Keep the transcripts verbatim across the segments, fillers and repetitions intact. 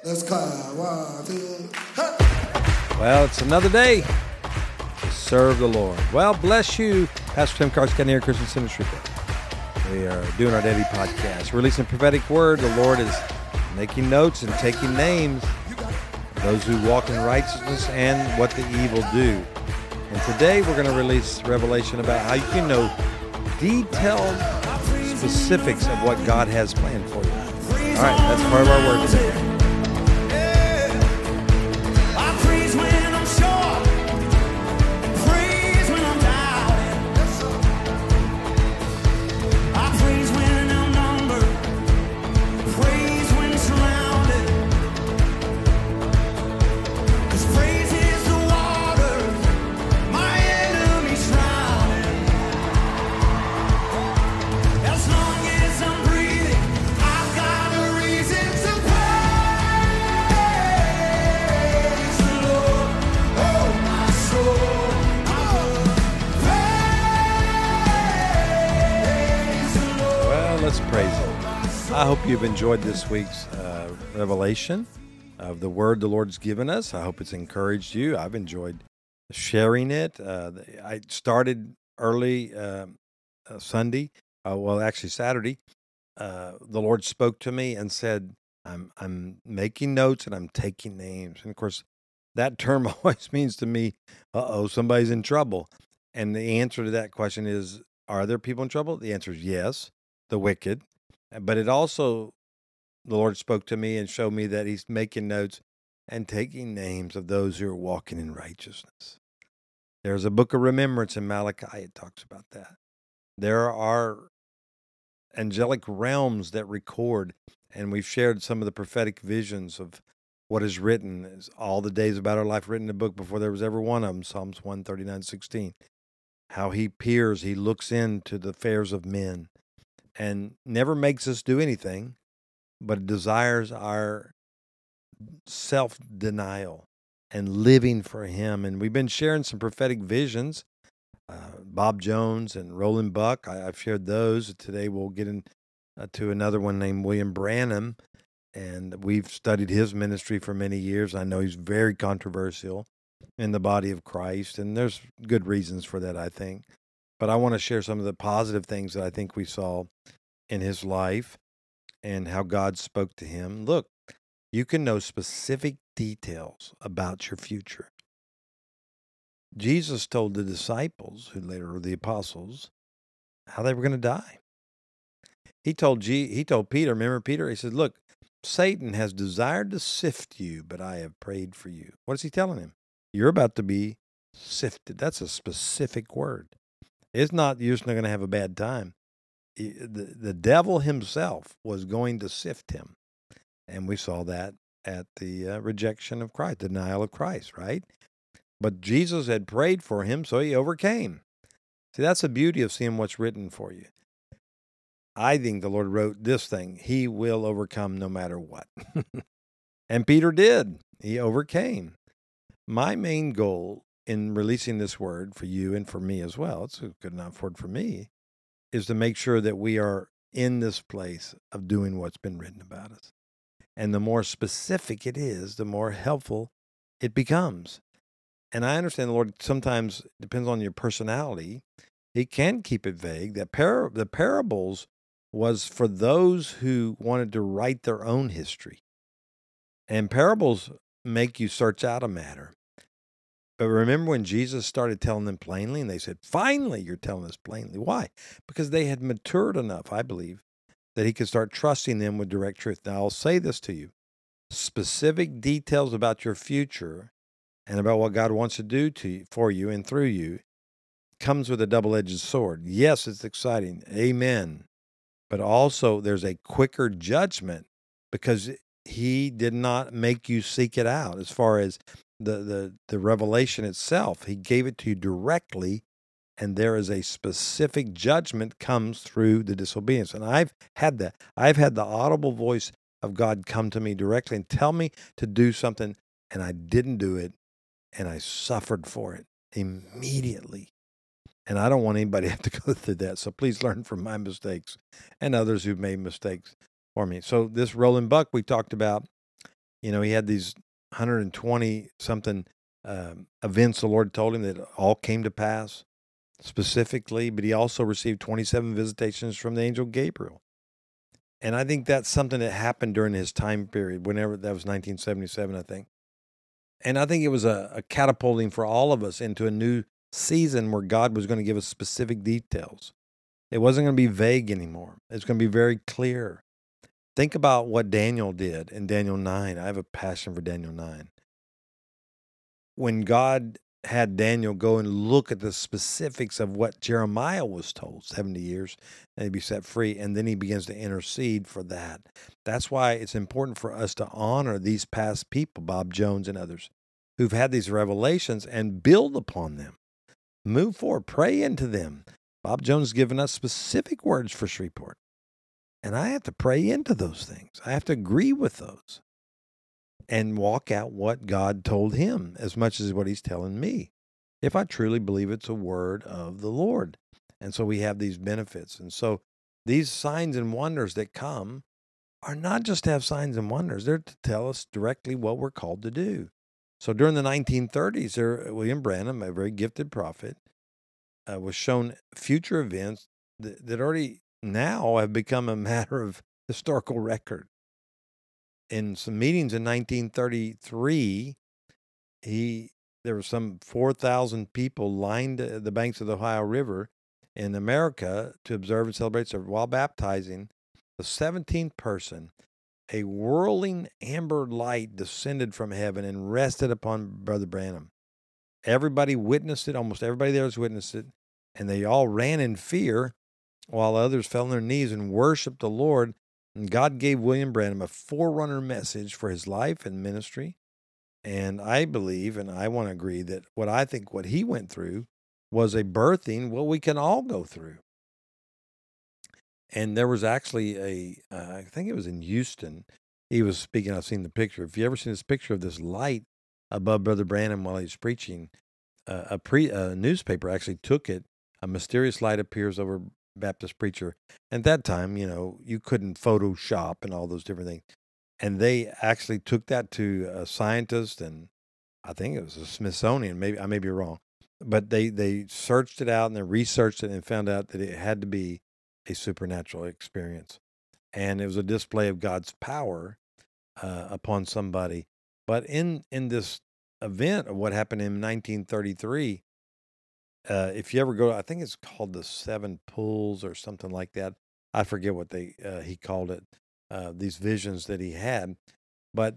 Let's clap. One, two, hey. Well, it's another day to serve the Lord. Well, bless you. Pastor Tim Carscadden here, Christian Ministry. We are doing our daily podcast, releasing prophetic word. The Lord is making notes and taking names of those who walk in righteousness and what the evil do. And today we're going to release revelation about how you can know detailed specifics of what God has planned for you. All right, that's part of our word today. Let's praise Him. I hope you've enjoyed this week's uh, revelation of the word the Lord's given us. I hope it's encouraged you. I've enjoyed sharing it. Uh, I started early uh, uh, Sunday, uh, well, actually Saturday. Uh, the Lord spoke to me and said, I'm, I'm making notes and I'm taking names. And of course, that term always means to me, uh-oh, somebody's in trouble. And the answer to that question is, are there people in trouble? The answer is yes. The wicked, but it also, the Lord spoke to me and showed me that He's making notes and taking names of those who are walking in righteousness. There's a book of remembrance in Malachi. It talks about that. There are angelic realms that record, and we've shared some of the prophetic visions of what is written. Is all the days about our life written in a book before there was ever one of them, Psalms one thirty-nine sixteen. How He peers, He looks into the affairs of men, and never makes us do anything, but desires our self-denial and living for Him. And we've been sharing some prophetic visions. Uh, Bob Jones and Roland Buck, I, I've shared those. Today we'll get into uh, to another one named William Branham, and we've studied his ministry for many years. I know he's very controversial in the body of Christ, and there's good reasons for that, I think. But I want to share some of the positive things that I think we saw in his life and how God spoke to him. Look, you can know specific details about your future. Jesus told the disciples, who later were the apostles, how they were going to die. He told G, he told Peter, remember Peter? He said, look, Satan has desired to sift you, but I have prayed for you. What is he telling him? You're about to be sifted. That's a specific word. It's not you're just not going to have a bad time. The, the devil himself was going to sift him. And we saw that at the uh, rejection of Christ, denial of Christ, right? But Jesus had prayed for him, so he overcame. See, that's the beauty of seeing what's written for you. I think the Lord wrote this thing, He will overcome no matter what. And Peter did. He overcame. My main goal in releasing this word for you and for me as well, it's a good enough word for me, is to make sure that we are in this place of doing what's been written about us. And the more specific it is, the more helpful it becomes. And I understand the Lord sometimes depends on your personality. He can keep it vague. That par- the parables was for those who wanted to write their own history. And parables make you search out a matter. But remember when Jesus started telling them plainly, and they said, finally, you're telling us plainly. Why? Because they had matured enough, I believe, that He could start trusting them with direct truth. Now, I'll say this to you. Specific details about your future and about what God wants to do to you, for you and through you comes with a double-edged sword. Yes, it's exciting. Amen. But also there's a quicker judgment because He did not make you seek it out as far as The, the the revelation itself. He gave it to you directly, and there is a specific judgment comes through the disobedience. And I've had that. I've had the audible voice of God come to me directly and tell me to do something, and I didn't do it, and I suffered for it immediately. And I don't want anybody to have to go through that. So please learn from my mistakes and others who've made mistakes for me. So this Roland Buck we talked about, You know, he had these one hundred twenty something um, events the Lord told him that all came to pass specifically, but he also received twenty-seven visitations from the angel Gabriel. And I think that's something that happened during his time period, whenever that was nineteen seventy-seven, I think. And I think it was a, a catapulting for all of us into a new season where God was going to give us specific details. It wasn't going to be vague anymore. It's going to be very clear. Think about what Daniel did in Daniel nine. I have a passion for Daniel nine. When God had Daniel go and look at the specifics of what Jeremiah was told, seventy years, and he'd be set free, and then he begins to intercede for that. That's why it's important for us to honor these past people, Bob Jones and others, who've had these revelations and build upon them. Move forward, pray into them. Bob Jones has given us specific words for Shreveport, and I have to pray into those things. I have to agree with those and walk out what God told him as much as what he's telling me, if I truly believe it's a word of the Lord. And so we have these benefits. And so these signs and wonders that come are not just to have signs and wonders. They're to tell us directly what we're called to do. So during the nineteen thirties, there, William Branham, a very gifted prophet, uh, was shown future events that, that already now have become a matter of historical record. In some meetings in nineteen thirty-three, he there were some four thousand people lined the banks of the Ohio River in America to observe and celebrate. So while baptizing, the seventeenth person, a whirling amber light descended from heaven and rested upon Brother Branham. Everybody witnessed it. Almost everybody there has witnessed it. And they all ran in fear while others fell on their knees and worshiped the Lord. And God gave William Branham a forerunner message for his life and ministry. And I believe, and I want to agree, that what I think what he went through was a birthing what we can all go through. And there was actually a, uh, I think it was in Houston, he was speaking, I've seen the picture. If you ever seen this picture of this light above Brother Branham while he's preaching, uh, a, pre, a newspaper actually took it. A mysterious light appears over Baptist preacher. And at that time, you know, you couldn't Photoshop and all those different things. And they actually took that to a scientist, and I think it was a Smithsonian. Maybe I may be wrong, but they they searched it out and they researched it and found out that it had to be a supernatural experience, and it was a display of God's power uh, upon somebody. But in in this event of what happened in nineteen thirty-three, uh, if you ever go, I think it's called the Seven Pools or something like that. I forget what they uh, he called it. Uh, these visions that he had, but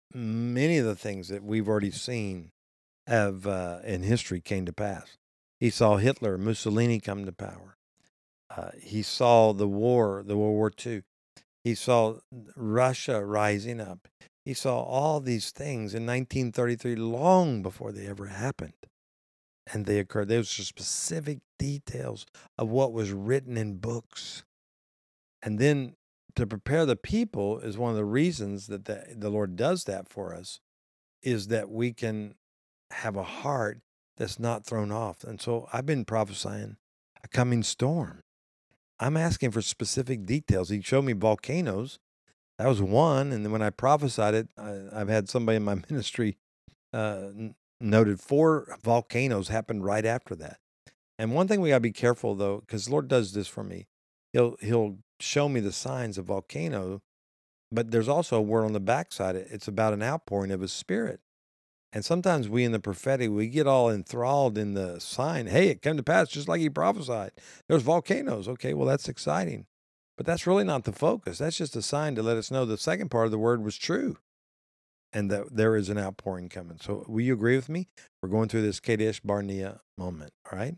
many of the things that we've already seen have uh, in history came to pass. He saw Hitler, Mussolini come to power. Uh, he saw the war, the World War Two. He saw Russia rising up. He saw all these things in nineteen thirty-three, long before they ever happened. And they occurred. Those are specific details of what was written in books. And then to prepare the people is one of the reasons that the, the Lord does that for us, is that we can have a heart that's not thrown off. And so I've been prophesying a coming storm. I'm asking for specific details. He showed me volcanoes. That was one. And then when I prophesied it, I, I've had somebody in my ministry uh, n- noted four volcanoes happened right after that. And one thing we got to be careful, though, because the Lord does this for me. He'll, he'll show me the signs of volcano, but there's also a word on the backside. It's about an outpouring of his spirit. And sometimes we in the prophetic, we get all enthralled in the sign. Hey, it came to pass just like he prophesied. There's volcanoes. Okay, well, that's exciting. But that's really not the focus. That's just a sign to let us know the second part of the word was true and that there is an outpouring coming. So will you agree with me? We're going through this Kadesh Barnea moment, all right?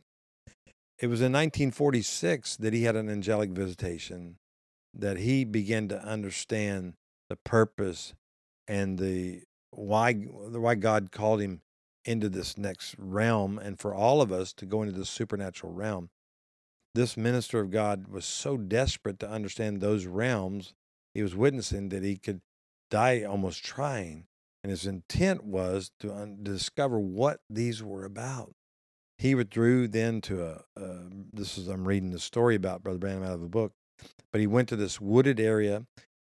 It was in nineteen forty-six that he had an angelic visitation, that he began to understand the purpose and the why why God called him into this next realm, and for all of us to go into the supernatural realm. This minister of God was so desperate to understand those realms he was witnessing that he could die almost trying, and his intent was to un- discover what these were about. He withdrew then to a, uh, this is, I'm reading the story about Brother Branham out of a book, but he went to this wooded area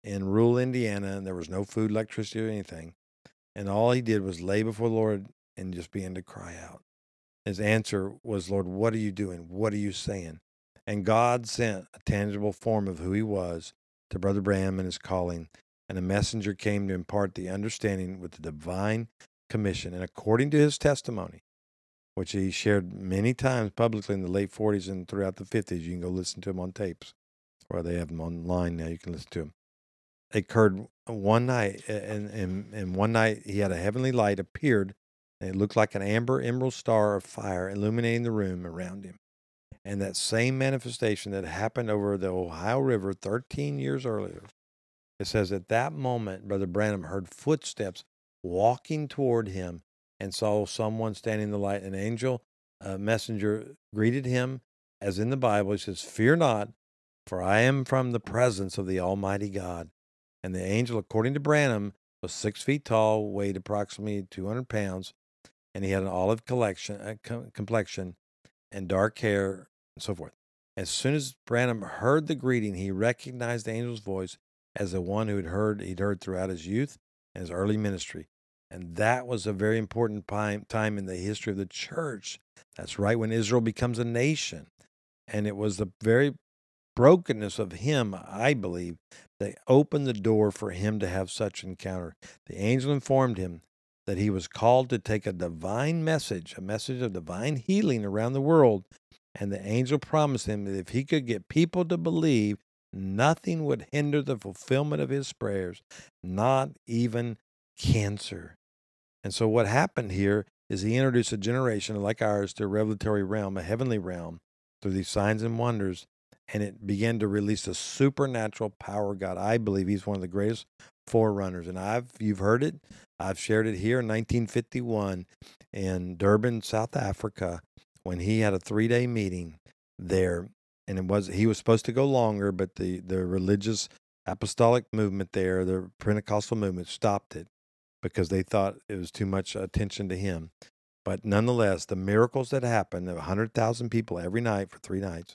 in rural Indiana, and there was no food, electricity, or anything. And all he did was lay before the Lord and just began to cry out. His answer was, Lord, what are you doing? What are you saying? And God sent a tangible form of who he was to Brother Branham and his calling. And a messenger came to impart the understanding with the divine commission. And according to his testimony, which he shared many times publicly in the late forties and throughout the fifties, you can go listen to him on tapes, or they have them online now. You can listen to him. It occurred one night, and, and, and one night he had a heavenly light appeared, and it looked like an amber emerald star of fire illuminating the room around him. And that same manifestation that happened over the Ohio River thirteen years earlier, it says at that moment, Brother Branham heard footsteps walking toward him and saw someone standing in the light. An angel, a messenger, greeted him as in the Bible. He says, "Fear not, for I am from the presence of the Almighty God." And the angel, according to Branham, was six feet tall, weighed approximately two hundred pounds, and he had an olive collection, uh, com- complexion and dark hair and so forth. As soon as Branham heard the greeting, he recognized the angel's voice as the one who had heard he'd heard throughout his youth and his early ministry. And that was a very important time in the history of the church. That's right when Israel becomes a nation. And it was the very brokenness of him, I believe, that opened the door for him to have such encounter. The angel informed him that he was called to take a divine message, a message of divine healing around the world. And the angel promised him that if he could get people to believe, nothing would hinder the fulfillment of his prayers, not even cancer. And so what happened here is he introduced a generation like ours to a revelatory realm, a heavenly realm, through these signs and wonders, and it began to release the supernatural power of God. I believe he's one of the greatest forerunners, and I've you've heard it. I've shared it here in nineteen fifty-one in Durban, South Africa, when he had a three-day meeting there, and it was he was supposed to go longer, but the the religious apostolic movement there, the Pentecostal movement, stopped it because they thought it was too much attention to him. But nonetheless, the miracles that happened, one hundred thousand people every night for three nights,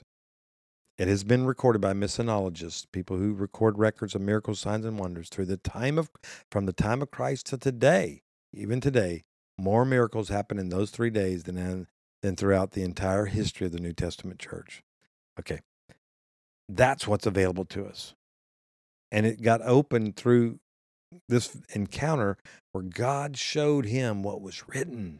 it has been recorded by missionologists, people who record records of miracles, signs, and wonders through the time of, from the time of Christ to today, even today, more miracles happen in those three days than, than throughout the entire history of the New Testament church. Okay, that's what's available to us. And it got opened through this encounter where God showed him what was written,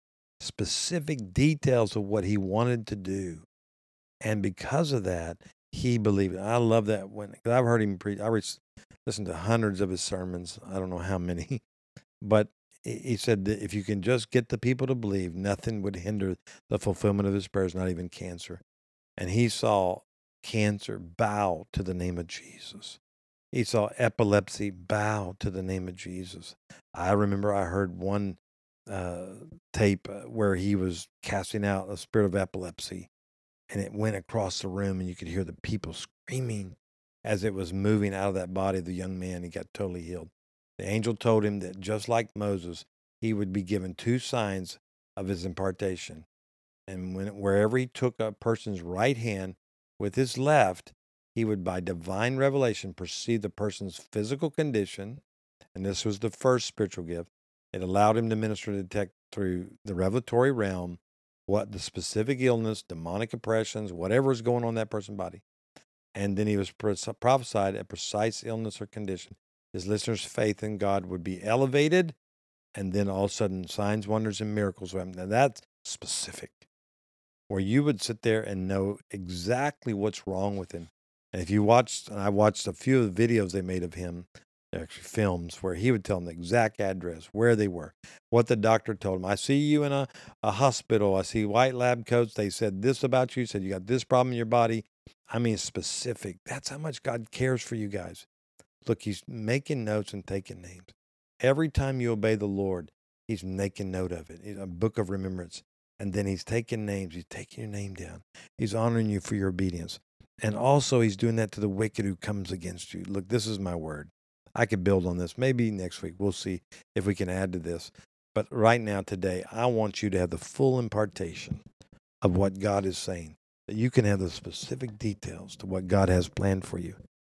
specific details of what he wanted to do. And because of that, he believed it. I love that when, because I've heard him preach. I listened to hundreds of his sermons. I don't know how many, but he said that if you can just get the people to believe, nothing would hinder the fulfillment of his prayers, not even cancer. And he saw cancer bow to the name of Jesus. He saw epilepsy bow to the name of Jesus. I remember I heard one uh, tape where he was casting out a spirit of epilepsy, and it went across the room, and you could hear the people screaming as it was moving out of that body of the young man. He got totally healed. The angel told him that just like Moses, he would be given two signs of his impartation. And when, wherever he took a person's right hand with his left, he would, by divine revelation, perceive the person's physical condition. And this was the first spiritual gift. It allowed him to minister to detect through the revelatory realm what the specific illness, demonic oppressions, whatever is going on in that person's body. And then he was prophesied a precise illness or condition. His listeners' faith in God would be elevated, and then all of a sudden signs, wonders, and miracles would happen. Now that's specific, where you would sit there and know exactly what's wrong with him. And if you watched, and I watched a few of the videos they made of him, actually films, where he would tell them the exact address, where they were, what the doctor told him. I see you in a, a hospital. I see white lab coats. They said this about you, said you got this problem in your body. I mean, specific. That's how much God cares for you guys. Look, he's making notes and taking names. Every time you obey the Lord, he's making note of it. It's a book of remembrance. And then he's taking names. He's taking your name down. He's honoring you for your obedience. And also he's doing that to the wicked who comes against you. Look, this is my word. I could build on this. Maybe next week we'll see if we can add to this. But right now, today, I want you to have the full impartation of what God is saying, that you can have the specific details to what God has planned for you.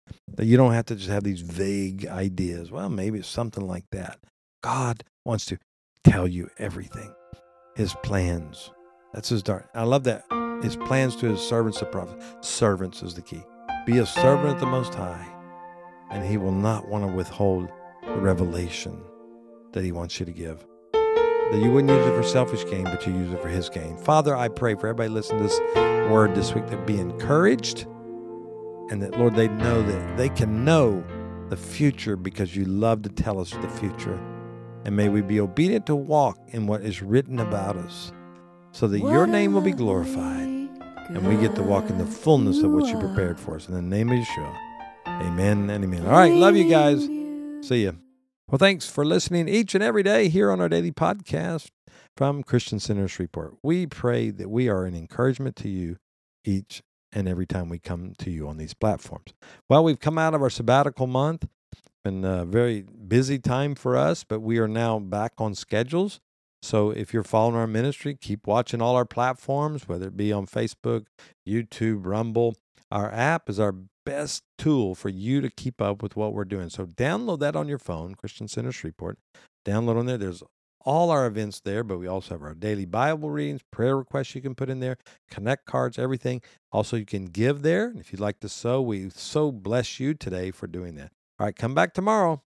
That you don't have to just have these vague ideas. Well, maybe it's something like that. God wants to tell you everything. His plans. That's his dark. I love that. His plans to his servants, the prophets. Servants is the key. Be a servant of the Most High, and he will not want to withhold the revelation that he wants you to give. That you wouldn't use it for selfish gain, but you use it for his gain. Father, I pray for everybody listening to this word this week that be encouraged, and that, Lord, they know that they can know the future because you love to tell us the future. And may we be obedient to walk in what is written about us, so that your name will be glorified, and we get to walk in the fullness of what you prepared for us. In the name of Yeshua, amen and amen. All right, love you guys. See ya. Well, thanks for listening each and every day here on our daily podcast from Christian Center Shreveport. We pray that we are an encouragement to you each and every time we come to you on these platforms. Well, we've come out of our sabbatical month. It's been a very busy time for us, but we are now back on schedules. So if you're following our ministry, keep watching all our platforms, whether it be on Facebook, YouTube, Rumble. Our app is our best tool for you to keep up with what we're doing. So download that on your phone, Christian Center Shreveport. Download on there. There's all our events there, but we also have our daily Bible readings, prayer requests you can put in there, connect cards, everything. Also, you can give there. And if you'd like to sow, we so bless you today for doing that. All right, come back tomorrow.